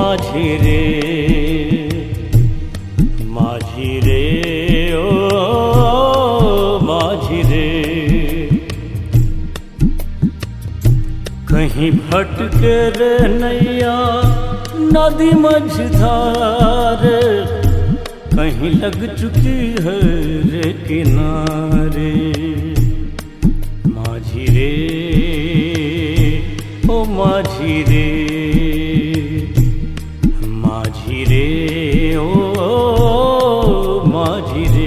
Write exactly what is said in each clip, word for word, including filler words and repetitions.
माझी रे माझी रे ओ माझी रे। कहीं भटके रे नैया नदी मझधार, कहीं लग चुकी है रे किनारे। माझी रे ओ माझी रे माझी रे ओ माझी रे।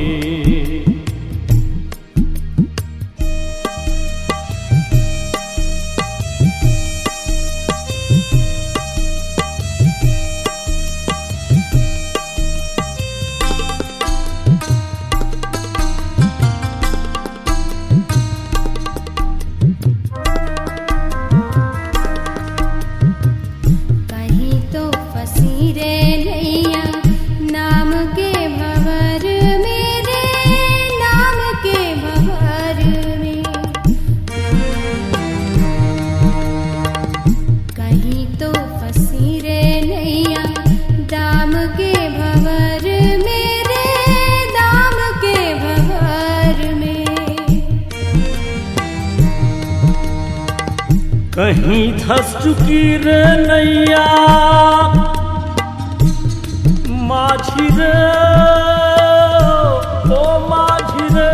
कहीं धस चुकी रे नैया माझी रे ओ माझी रे।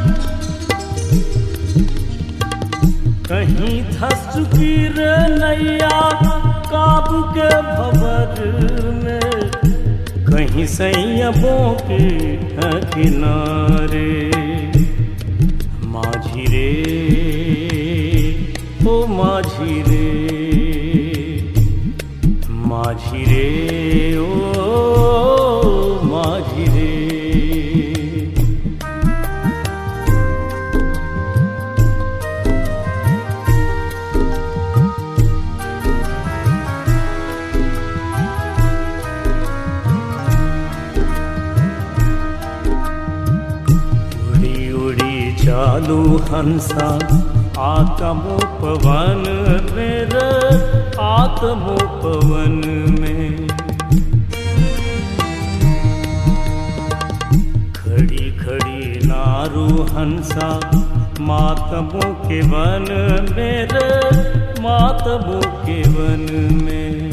कहीं धस चुकी रे नैया काबू के भंवर में, कहीं सैयबों के किनारे। माझी रे ओ माझी रे माझी रे ओ माझी रे। उड़ी उड़ी चालू हंसा आत्मो पवन मेरे आत्मो पवन में। खड़ी खड़ी नारू हंसा मातमो के वन मेरे मातमो के वन में।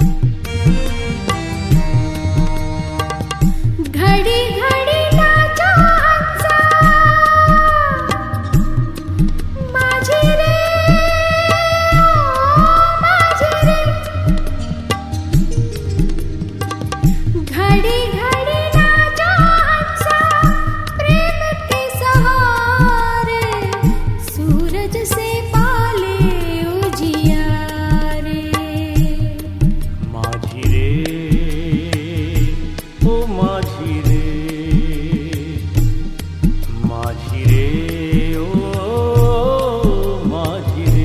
घड़ी घड़ी नाचा हंसा माझी रे माझी रे। घड़ी घड़ी नाचा हंसा प्रेम के सहारे, सूरज से पाले उजियारे। माझी रे ओ माझी रे माझी रे ओ माझी रे।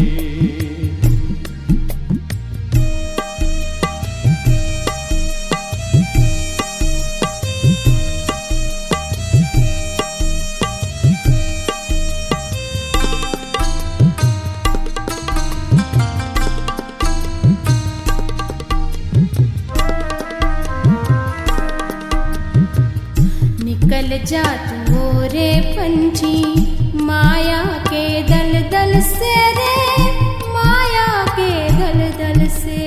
निकल जा तू मोरे पंछी माया के दल दल से रे, माया के दल दल से।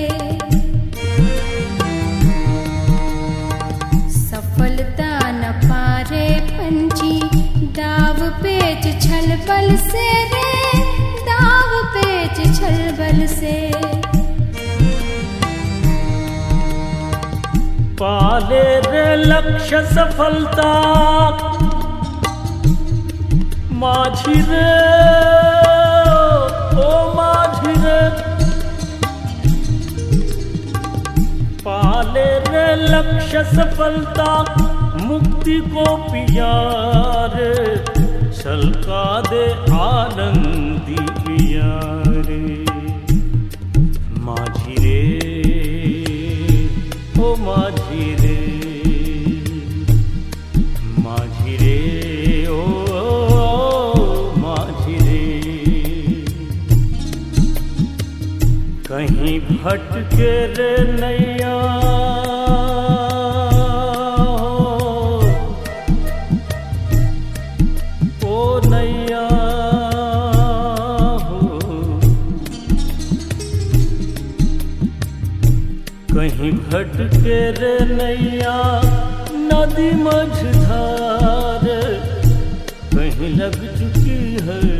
सफलता न पारे पंछी दाव पेच छल बल से रे, दाव पेच छल बल से। पाले रे लक्ष्य सफलता माझी रे ओ माझी रे। पाले रे लक्ष्य सफलता मुक्ति को पिया रे, छलका दे आनंदी पिया रे। माझी रे ओ माझी रे माझी रे ओ माझी रे। कहीं भटके रे नैया नदी मझधार कहीं लग चुकी है